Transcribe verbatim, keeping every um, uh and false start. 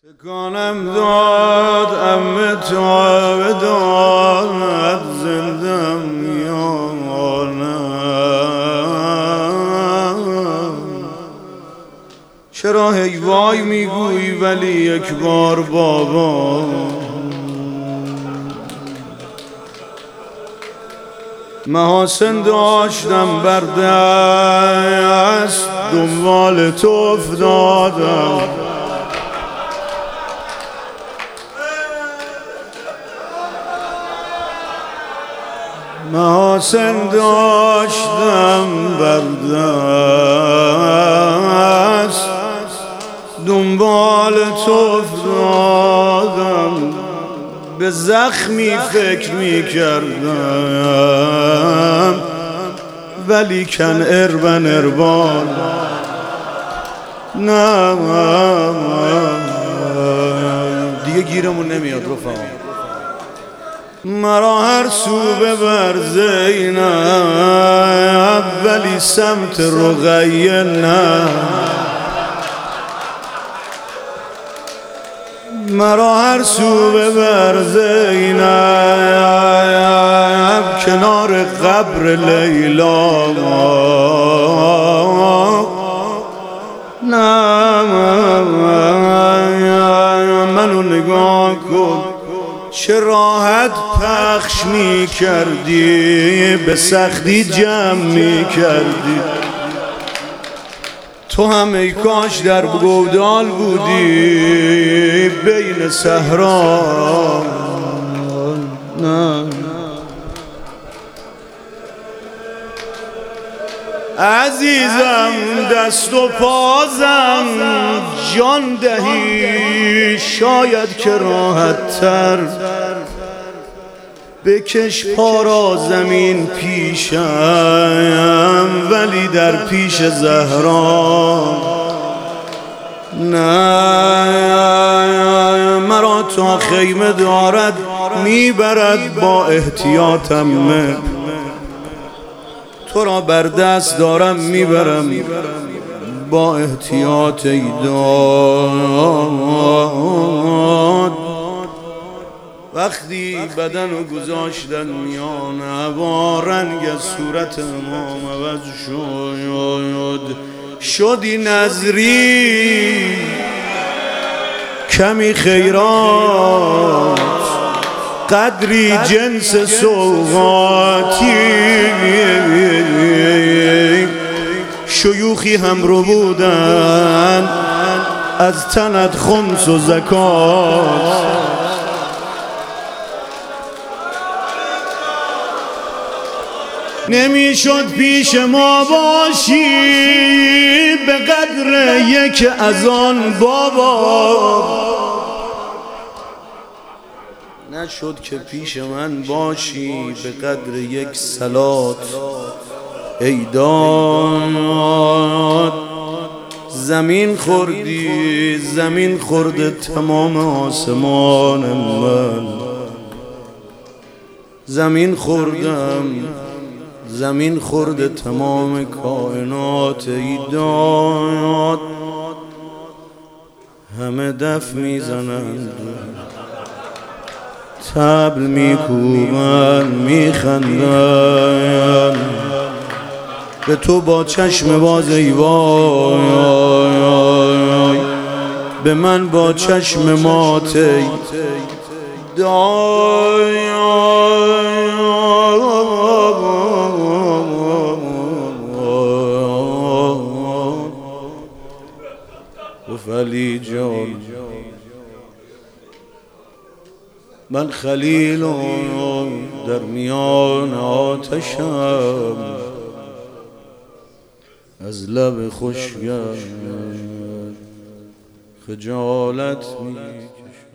تکانم داد امه تا داد زندم یانم. چرا هی وای میگویی ولی یک بار بابا؟ محاسن داشتم بر دست دنبال تو افتادم. محاسن داشتم بر دست دنبال تو افتادم. به زخمی فکر می کردم ولی کن اربن اربان نه دیگه گیرمون نمیاد رفقا. مرا هر سو ببر زینب ولی سمت رقیه نه. مرا هر سو ببر زینب کنار قبر لیلا نه. منو نگاه کن چه راحت پخش می کردی، به سختی جمع می کردی. تو هم ای کاش در گودال بودی بین صحرا نه. عزیزم دست و پازم جان دهی شاید که راحت تر بکش پا را زمین پیشم ولی در پیش زهرا نه. مرا تا خیمه دارد میبرد با احتیاطم، تو را بر دست دارم میبرم با احتیاط ای داد. وقتی بدنو گذاشتن میان هوا رنگ از صورت امام عوض شد. شدی نظری کمی خیرات قدری جنس سوغاتی. شیوخی هم رو بودن از تنت خمس و زکات. نمیشد پیش ما باشی به قدر یک اذان بابا. نشد که پیش من باشی به قدر یک صلات ای داد. زمین خوردی زمین خورده تمام آسمان من. زمین خوردم زمین خورده تمام کائنات ای داد. همه دف میزنند طبل میکوبند میخندند به تو با چشم باز ای وای، به من با چشم مات ای دای. ولی جان من خلیلم در میان آتشم از لب خشکم خجالت میکشم.